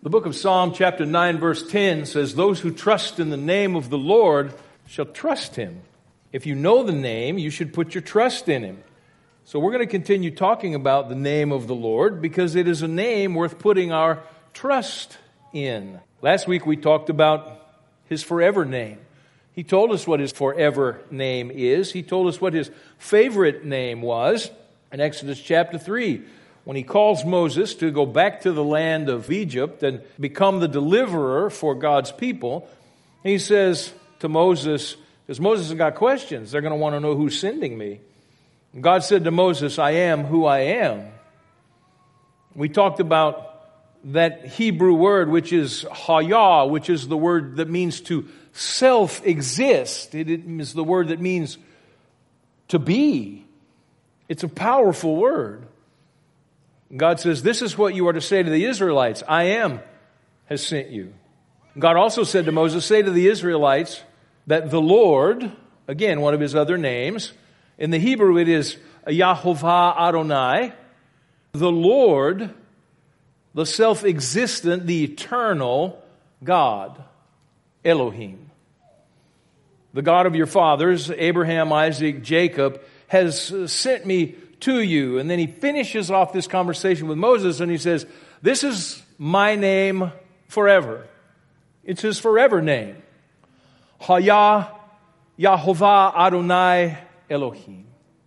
The book of Psalm chapter 9 verse 10 says, "Those who trust in the name of the Lord shall trust Him." If you know the name, you should put your trust in Him. So we're going to continue talking about the name of the Lord because it is a name worth putting our trust in. Last week we talked about His forever name. He told us what His forever name is. He told us what His favorite name was in Exodus chapter 3. When He calls Moses to go back to the land of Egypt and become the deliverer for God's people, He says to Moses, because Moses has got questions, they're going to want to know who's sending me. And God said to Moses, "I am who I am." We talked about that Hebrew word, which is hayah, which is the word that means to self-exist. It is the word that means to be. It's a powerful word. God says, this is what you are to say to the Israelites. "I am has sent you." God also said to Moses, "Say to the Israelites that the Lord," again, one of His other names, in the Hebrew it is Yahovah Adonai, the Lord, the self-existent, the eternal God, Elohim. "The God of your fathers, Abraham, Isaac, Jacob, has sent me to you." And then He finishes off this conversation with Moses and He says, "This is my name forever." It's His forever name. Hayah Yahovah Adonai Elohim.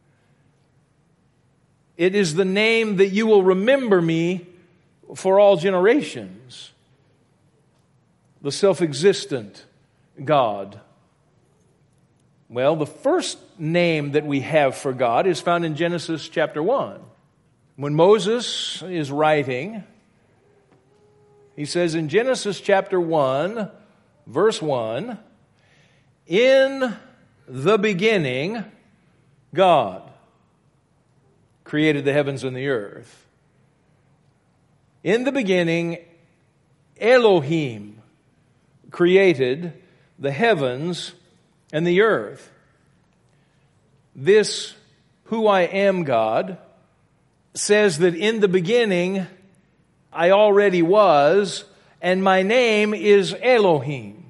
It is the name that you will remember me for all generations. The self-existent God. Well, the first name that we have for God is found in Genesis chapter 1. When Moses is writing, he says in Genesis chapter 1, verse 1, "In the beginning, God created the heavens and the earth." In the beginning, Elohim created the heavens and the earth. This who I am God says that in the beginning I already was, and my name is Elohim.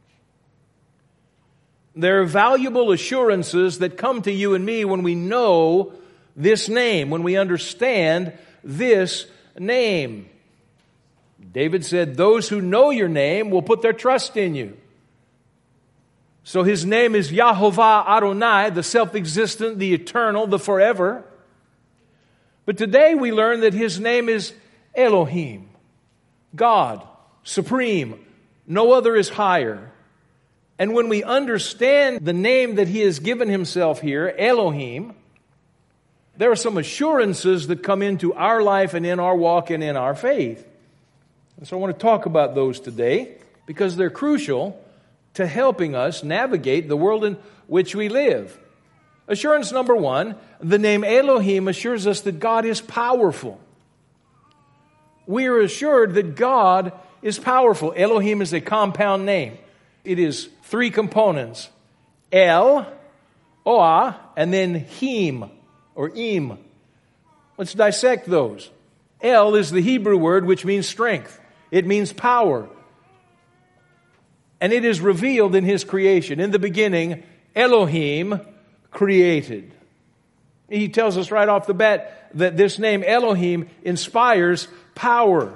There are valuable assurances that come to you and me when we know this name, when we understand this name. David said, "Those who know your name will put their trust in you." So His name is Yahovah Adonai, the self-existent, the eternal, the forever. But today we learn that His name is Elohim, God, supreme. No other is higher. And when we understand the name that He has given Himself here, Elohim, there are some assurances that come into our life and in our walk and in our faith. And so I want to talk about those today because they're crucial to helping us navigate the world in which we live. Assurance number one, the name Elohim assures us that God is powerful. We are assured that God is powerful. Elohim is a compound name. It is three components. El, Oah, and then Him, or Im. Let's dissect those. El is the Hebrew word which means strength. It means power. And it is revealed in His creation. In the beginning, Elohim created. He tells us right off the bat that this name Elohim inspires power.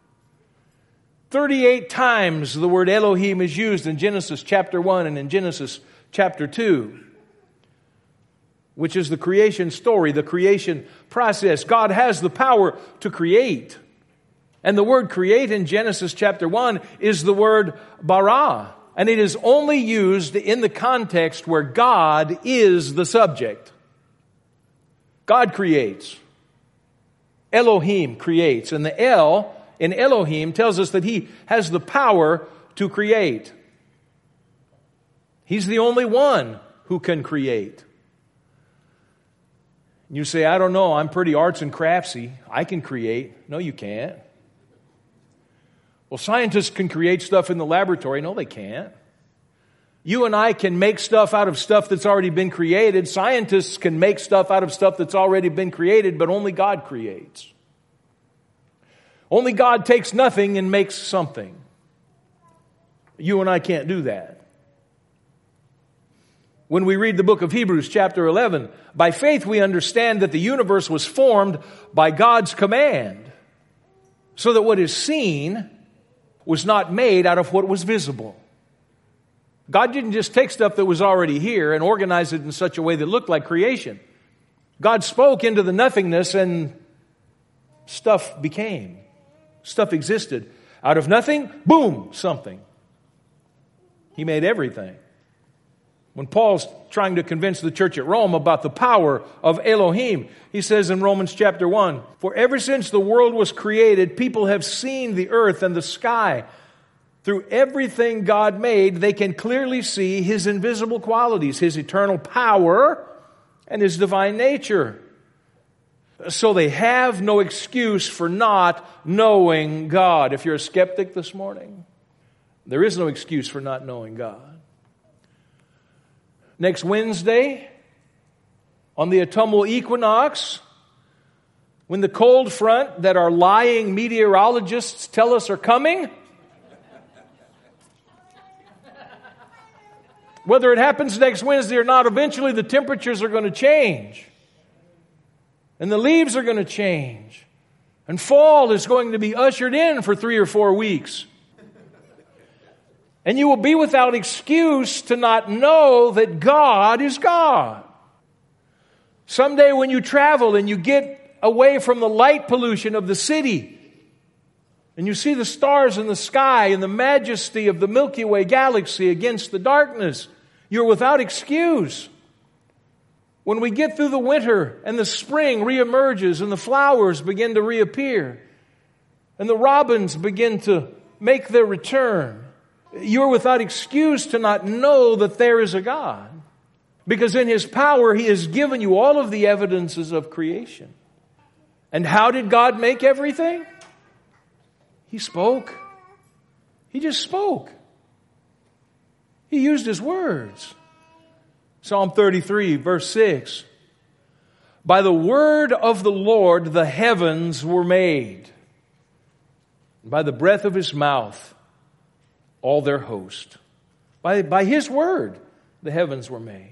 38 times the word Elohim is used in Genesis chapter 1 and in Genesis chapter 2, which is the creation story, the creation process. God has the power to create. And the word create in Genesis chapter 1 is the word bara. And it is only used in the context where God is the subject. God creates. Elohim creates. And the El in Elohim tells us that He has the power to create. He's the only one who can create. You say, "I don't know, I'm pretty arts and craftsy. I can create." No, you can't. Well, scientists can create stuff in the laboratory. No, they can't. You and I can make stuff out of stuff that's already been created. Scientists can make stuff out of stuff that's already been created, but only God creates. Only God takes nothing and makes something. You and I can't do that. When we read the book of Hebrews chapter 11, by faith we understand that the universe was formed by God's command, so that what is seen was not made out of what was visible. God didn't just take stuff that was already here and organize it in such a way that it looked like creation. God spoke into the nothingness and stuff became. Stuff existed. Out of nothing, boom, something. He made everything. When Paul's trying to convince the church at Rome about the power of Elohim, he says in Romans chapter 1, "For ever since the world was created, people have seen the earth and the sky. Through everything God made, they can clearly see His invisible qualities, His eternal power, and His divine nature. So they have no excuse for not knowing God." If you're a skeptic this morning, there is no excuse for not knowing God. Next Wednesday, on the autumnal equinox, when the cold front that our lying meteorologists tell us are coming, whether it happens next Wednesday or not, eventually the temperatures are going to change. And the leaves are going to change. And fall is going to be ushered in for 3 or 4 weeks. And you will be without excuse to not know that God is God. Someday when you travel and you get away from the light pollution of the city, and you see the stars in the sky and the majesty of the Milky Way galaxy against the darkness, you're without excuse. When we get through the winter and the spring reemerges and the flowers begin to reappear and the robins begin to make their return, you're without excuse to not know that there is a God. Because in His power, He has given you all of the evidences of creation. And how did God make everything? He spoke. He just spoke. He used His words. Psalm 33, verse 6. "By the word of the Lord the heavens were made. By the breath of His mouth all their host." By His word the heavens were made.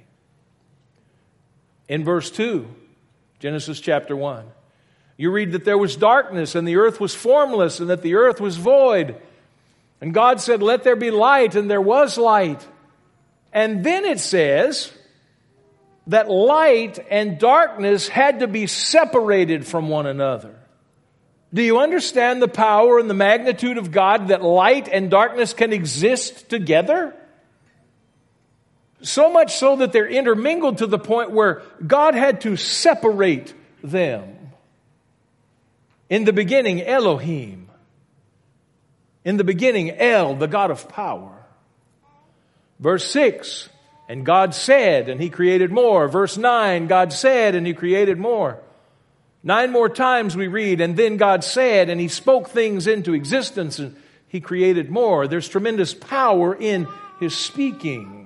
In verse 2, Genesis chapter 1, you read that there was darkness and the earth was formless and that the earth was void. And God said, "Let there be light," and there was light. And then it says that light and darkness had to be separated from one another. Do you understand the power and the magnitude of God that light and darkness can exist together? So much so that they're intermingled to the point where God had to separate them. In the beginning, Elohim. In the beginning, El, the God of power. Verse 6, and God said, and He created more. Verse 9, God said, and He created more. 9 more times we read, and then God said, and He spoke things into existence, and He created more. There's tremendous power in His speaking.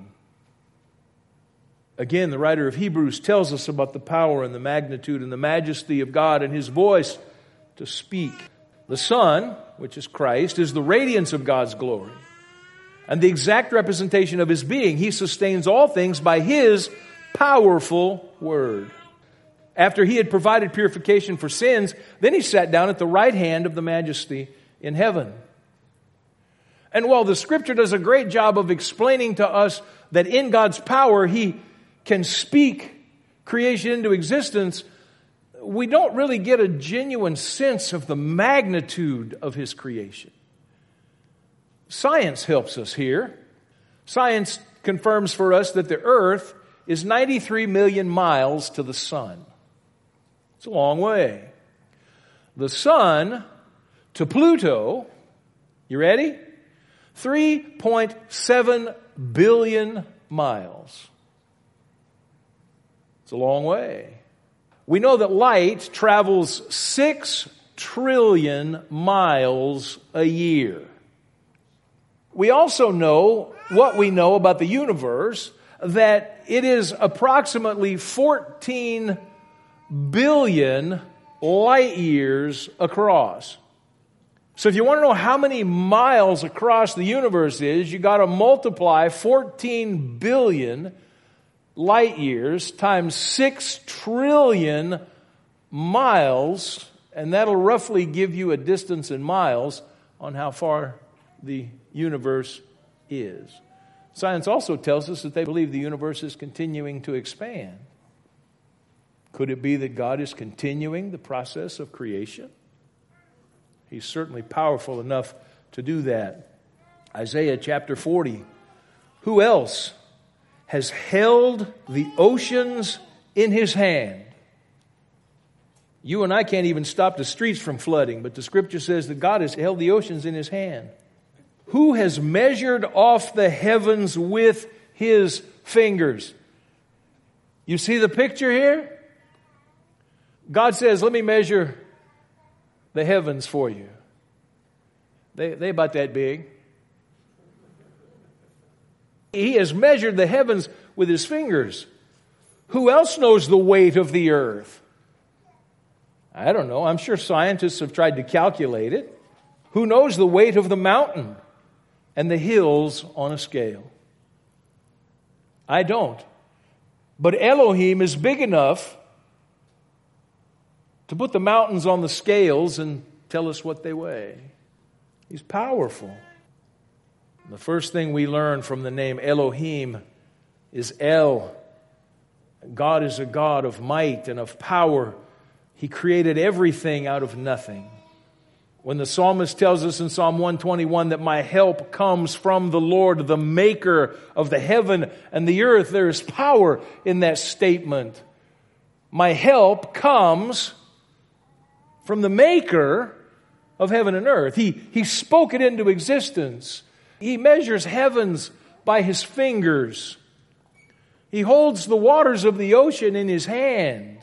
Again, the writer of Hebrews tells us about the power and the magnitude and the majesty of God and His voice to speak. The Son, which is Christ, is the radiance of God's glory and the exact representation of His being. He sustains all things by His powerful word. After He had provided purification for sins, then He sat down at the right hand of the Majesty in heaven. And while the Scripture does a great job of explaining to us that in God's power He can speak creation into existence, we don't really get a genuine sense of the magnitude of His creation. Science helps us here. Science confirms for us that the earth is 93 million miles to the sun. It's a long way. The sun to Pluto, you ready? 3.7 billion miles. It's a long way. We know that light travels 6 trillion miles a year. We also know what we know about the universe, that it is approximately 14 billion light years across. So if you want to know how many miles across the universe is, you got to multiply 14 billion light years times 6 trillion miles, and that'll roughly give you a distance in miles on how far the universe is. Science also tells us that they believe the universe is continuing to expand. Could it be that God is continuing the process of creation? He's certainly powerful enough to do that. Isaiah chapter 40. Who else has held the oceans in his hand? You and I can't even stop the streets from flooding, but the scripture says that God has held the oceans in his hand. Who has measured off the heavens with his fingers? You see the picture here? God says, let me measure the heavens for you. They about that big. He has measured the heavens with his fingers. Who else knows the weight of the earth? I don't know. I'm sure scientists have tried to calculate it. Who knows the weight of the mountain and the hills on a scale? I don't. But Elohim is big enough to put the mountains on the scales and tell us what they weigh. He's powerful. The first thing we learn from the name Elohim is El. God is a God of might and of power. He created everything out of nothing. When the psalmist tells us in Psalm 121 that my help comes from the Lord, the maker of the heaven and the earth, there is power in that statement. My help comes from the maker of heaven and earth. He spoke it into existence. He measures heavens by his fingers. He holds the waters of the ocean in his hand.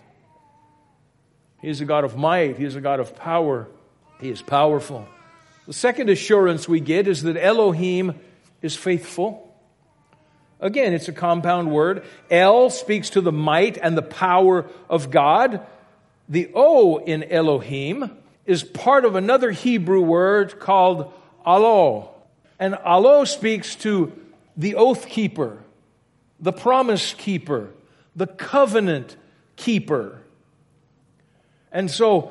He is a God of might. He is a God of power. He is powerful. The second assurance we get is that Elohim is faithful. Again, it's a compound word. El speaks to the might and the power of God. The O in Elohim is part of another Hebrew word called Alo. And Alo speaks to the oath keeper, the promise keeper, the covenant keeper. And so,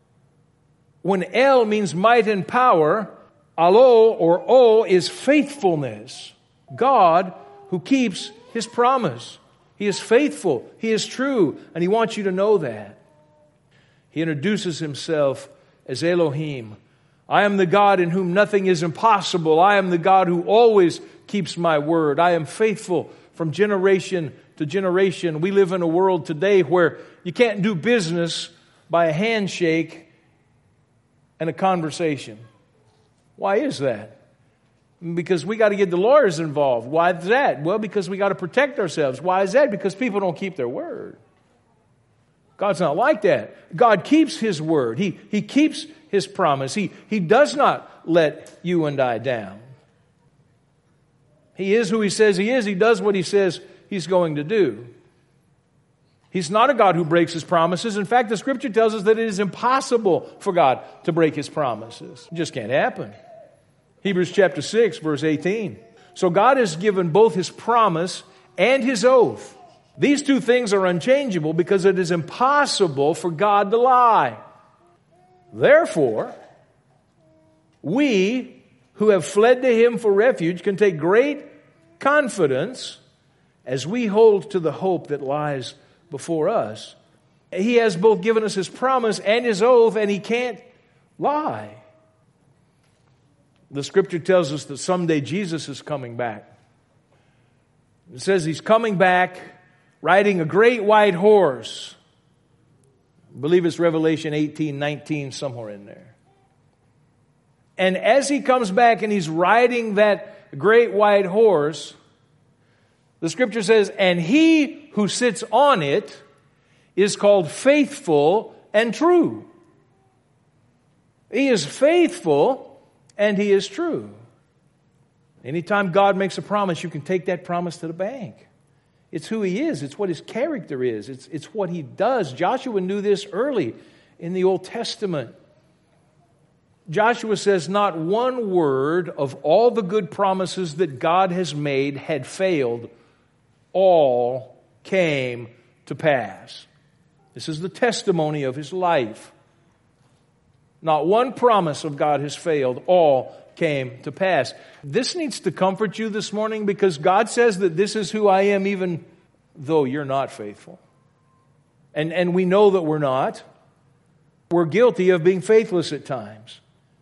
when El means might and power, Alo or O is faithfulness. God who keeps his promise. He is faithful. He is true. And he wants you to know that. He introduces himself as Elohim. I am the God in whom nothing is impossible. I am the God who always keeps my word. I am faithful from generation to generation. We live in a world today where you can't do business by a handshake and a conversation. Why is that? Because we got to get the lawyers involved. Why is that? Well, because we got to protect ourselves. Why is that? Because people don't keep their word. God's not like that. God keeps his word. He keeps his promise. He does not let you and I down. He is who he says he is. He does what he says he's going to do. He's not a God who breaks his promises. In fact, the scripture tells us that it is impossible for God to break his promises. It just can't happen. Hebrews chapter 6, verse 18. So God has given both his promise and his oath. These two things are unchangeable because it is impossible for God to lie. Therefore, we who have fled to him for refuge can take great confidence as we hold to the hope that lies before us. He has both given us his promise and his oath, and he can't lie. The scripture tells us that someday Jesus is coming back. It says he's coming back riding a great white horse. I believe it's Revelation 18:19, somewhere in there. And as he comes back and he's riding that great white horse, the scripture says, and he who sits on it is called faithful and true. He is faithful and he is true. Anytime God makes a promise, you can take that promise to the bank. It's who he is. It's what his character is. It's what he does. Joshua knew this early in the Old Testament. Joshua says not one word of all the good promises that God has made had failed. All came to pass. This is the testimony of his life. Not one promise of God has failed. All came to pass. This needs to comfort you this morning because God says that this is who I am even though you're not faithful. And we know that we're not. We're guilty of being faithless at times.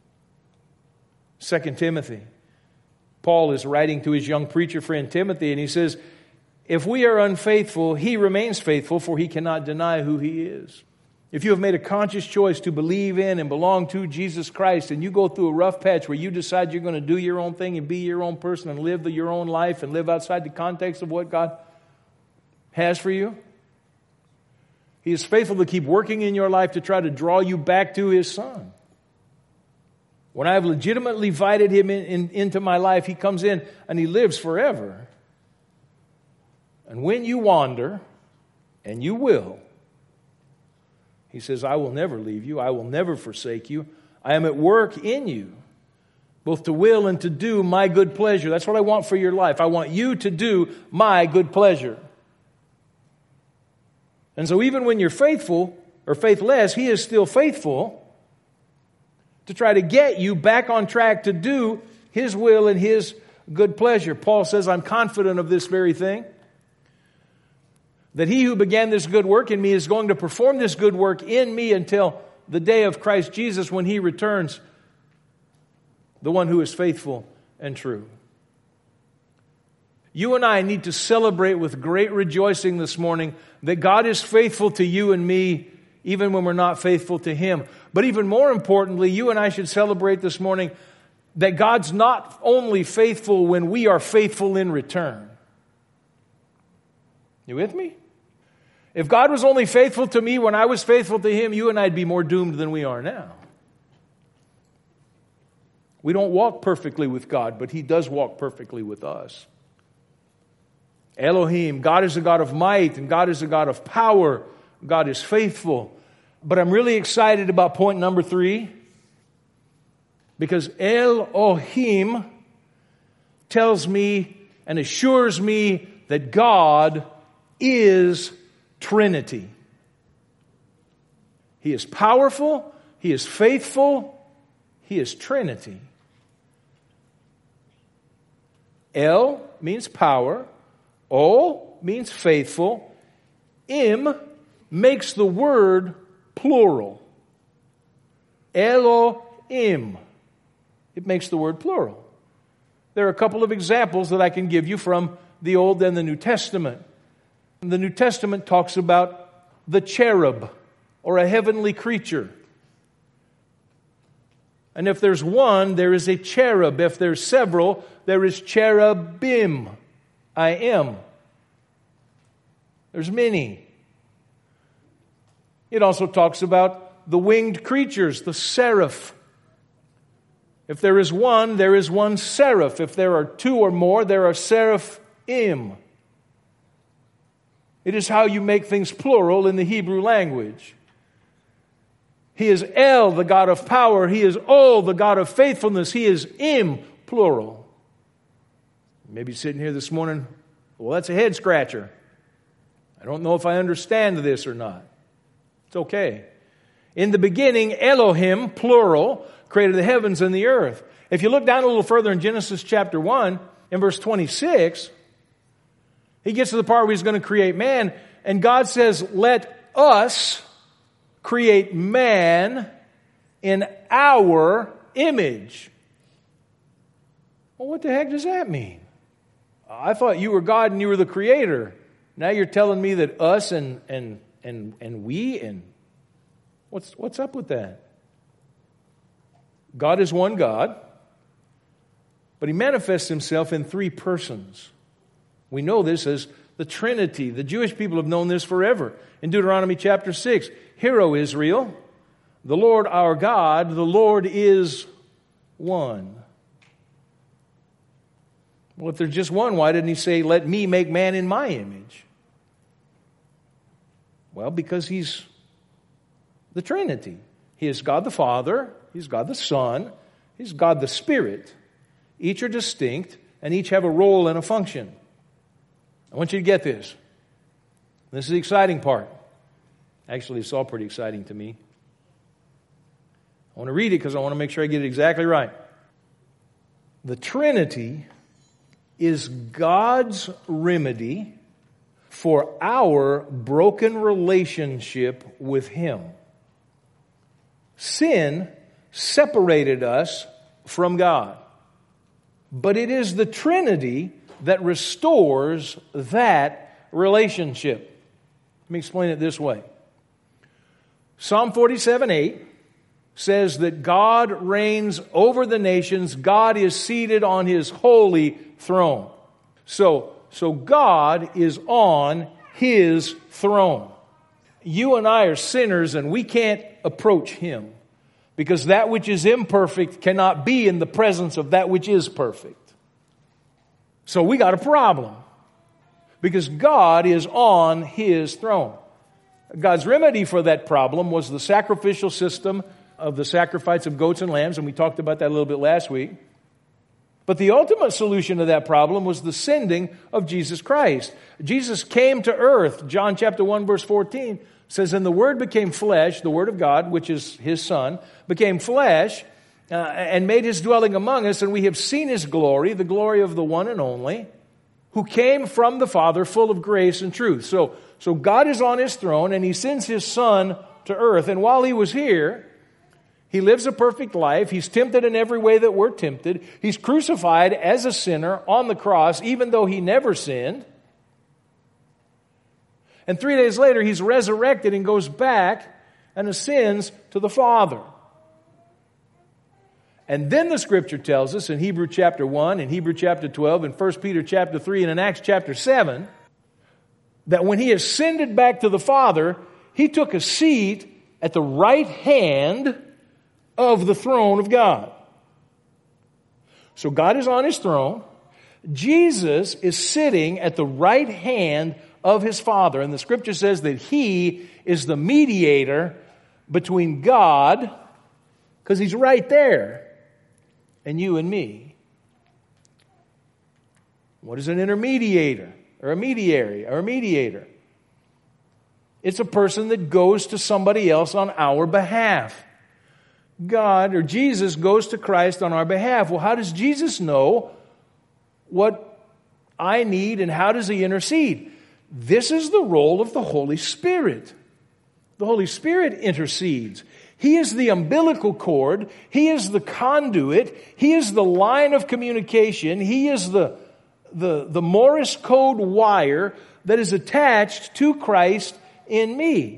2 Timothy. Paul is writing to his young preacher friend Timothy, and he says, if we are unfaithful, he remains faithful, for he cannot deny who he is. If you have made a conscious choice to believe in and belong to Jesus Christ, and you go through a rough patch where you decide you're going to do your own thing and be your own person and live your own life and live outside the context of what God has for you, He is faithful to keep working in your life to try to draw you back to His Son. When I have legitimately invited Him into my life, He comes in and He lives forever. And when you wander, and you will, He says, I will never leave you. I will never forsake you. I am at work in you, both to will and to do my good pleasure. That's what I want for your life. I want you to do my good pleasure. And so even when you're faithful or faithless, He is still faithful to try to get you back on track to do His will and His good pleasure. Paul says, I'm confident of this very thing, that He who began this good work in me is going to perform this good work in me until the day of Christ Jesus when He returns, the one who is faithful and true. You and I need to celebrate with great rejoicing this morning that God is faithful to you and me even when we're not faithful to Him. But even more importantly, you and I should celebrate this morning that God's not only faithful when we are faithful in return. You with me? If God was only faithful to me when I was faithful to Him, you and I'd be more doomed than we are now. We don't walk perfectly with God, but He does walk perfectly with us. Elohim, God is a God of might, and God is a God of power. God is faithful. But I'm really excited about point number 3, because Elohim tells me and assures me that God is Trinity. He is powerful, He is faithful, He is Trinity. El means power, O means faithful, Im makes the word plural. Elohim. It makes the word plural. There are a couple of examples that I can give you from the Old and the New Testament. The New Testament talks about the cherub, or a heavenly creature. And if there's one, there is a cherub. If there's several, there is cherubim. I am. There's many. It also talks about the winged creatures, the seraph. If there is one, there is one seraph. If there are two or more, there are seraphim. It is how you make things plural in the Hebrew language. He is El, the God of power. He is O, the God of faithfulness. He is Im, plural. Maybe sitting here this morning, well, that's a head scratcher. I don't know if I understand this or not. It's okay. In the beginning, Elohim, plural, created the heavens and the earth. If you look down a little further in Genesis chapter 1, in verse 26, He gets to the part where He's going to create man, and God says, let us create man in our image. Well, what the heck does that mean? I thought you were God and you were the creator. Now you're telling me that us and we, and what's up with that? God is one God, but He manifests Himself in 3 persons. We know this as the Trinity. The Jewish people have known this forever. In Deuteronomy chapter 6, Hear, O Israel, the Lord our God, the Lord is one. Well, if there's just one, why didn't He say, let me make man in my image? Well, because He's the Trinity. He is God the Father, He's God the Son. He's God the Spirit. Each are distinct, and each have a role and a function. I want you to get this. This is the exciting part. Actually, it's all pretty exciting to me. I want to read it because I want to make sure I get it exactly right. The Trinity is God's remedy for our broken relationship with Him. Sin separated us from God. But it is the Trinity that restores that relationship. Let me explain it this way. Psalm 47:8 says that God reigns over the nations. God is seated on His holy throne. So God is on His throne. You and I are sinners, and we can't approach Him because that which is imperfect cannot be in the presence of that which is perfect. So we got a problem because God is on His throne. God's remedy for that problem was the sacrificial system of the sacrifice of goats and lambs, and we talked about that a little bit last week. But the ultimate solution to that problem was the sending of Jesus Christ. Jesus came to earth. John chapter 1 verse 14 says, "And the Word became flesh," the Word of God, which is His Son, became flesh and made His dwelling among us, and we have seen His glory, the glory of the one and only, who came from the Father, full of grace and truth. So God is on His throne, and He sends His Son to earth. And while He was here, He lives a perfect life. He's tempted in every way that we're tempted. He's crucified as a sinner on the cross, even though He never sinned. And 3 days later, He's resurrected and goes back and ascends to the Father. And then the Scripture tells us in Hebrews chapter 1, in Hebrews chapter 12, in 1 Peter chapter 3, and in Acts chapter 7, that when He ascended back to the Father, He took a seat at the right hand of the throne of God. So God is on His throne. Jesus is sitting at the right hand of His Father. And the Scripture says that He is the mediator between God, because He's right there, and you and me. What is an intermediator? Or a mediary? Or a mediator? It's a person that goes to somebody else on our behalf. God or Jesus goes to Christ on our behalf. Well, how does Jesus know what I need and how does He intercede? This is the role of the Holy Spirit. The Holy Spirit intercedes. He is the umbilical cord. He is the conduit. He is the line of communication. He is the Morse code wire that is attached to Christ in me.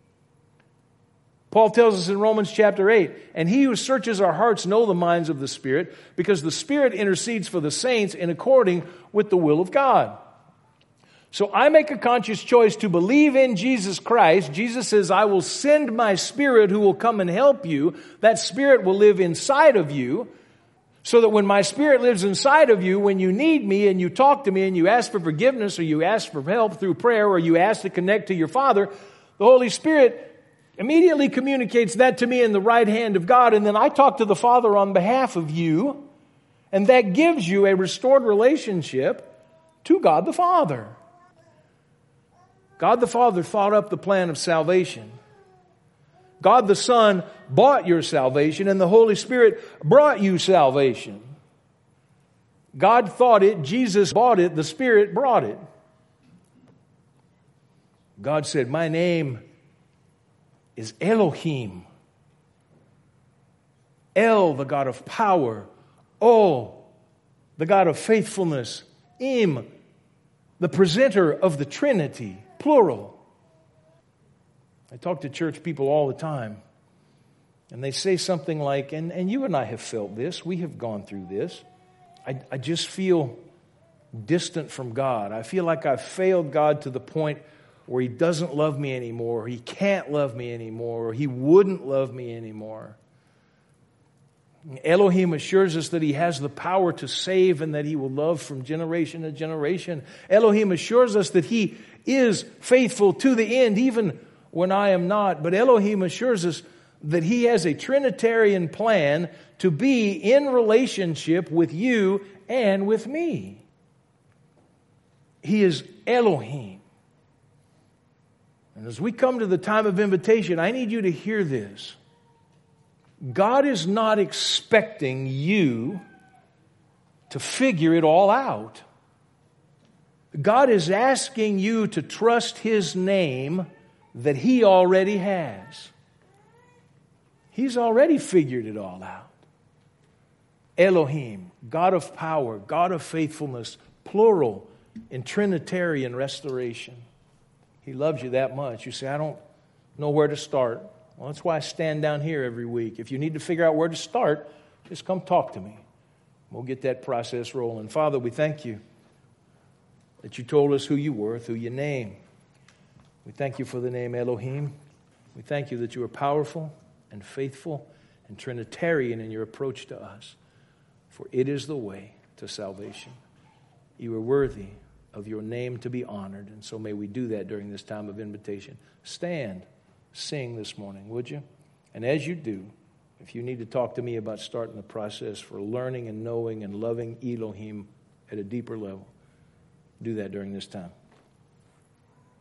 Paul tells us in Romans chapter 8, "And He who searches our hearts know the minds of the Spirit, because the Spirit intercedes for the saints in according with the will of God." So I make a conscious choice to believe in Jesus Christ. Jesus says, "I will send my Spirit who will come and help you." That Spirit will live inside of you, so that when my Spirit lives inside of you, when you need me and you talk to me and you ask for forgiveness or you ask for help through prayer or you ask to connect to your Father, the Holy Spirit immediately communicates that to me in the right hand of God, and then I talk to the Father on behalf of you, and that gives you a restored relationship to God the Father. God the Father thought up the plan of salvation. God the Son bought your salvation, and the Holy Spirit brought you salvation. God thought it, Jesus bought it, the Spirit brought it. God said, "My name is Elohim." El, the God of power. O, the God of faithfulness. Im, the presenter of the Trinity, plural. I talk to church people all the time, and they say something like, and you and I have felt this, we have gone through this, I just feel distant from God. I feel like I've failed God to the point where He doesn't love me anymore, or He can't love me anymore, or He wouldn't love me anymore. Elohim assures us that He has the power to save and that He will love from generation to generation. Elohim assures us that He is faithful to the end, even when I am not. But Elohim assures us that He has a Trinitarian plan to be in relationship with you and with me. He is Elohim. And as we come to the time of invitation, I need you to hear this. God is not expecting you to figure it all out. God is asking you to trust His name that He already has. He's already figured it all out. Elohim, God of power, God of faithfulness, plural, in Trinitarian restoration. He loves you that much. You say, I don't know where to start. Well, that's why I stand down here every week. If you need to figure out where to start, just come talk to me. We'll get that process rolling. Father, we thank you that you told us who you were through your name. We thank you for the name Elohim. We thank you that you are powerful and faithful and Trinitarian in your approach to us. For it is the way to salvation. You are worthy of your name to be honored. And so may we do that during this time of invitation. Stand, sing this morning, would you? And as you do, if you need to talk to me about starting the process for learning and knowing and loving Elohim at a deeper level, do that during this time.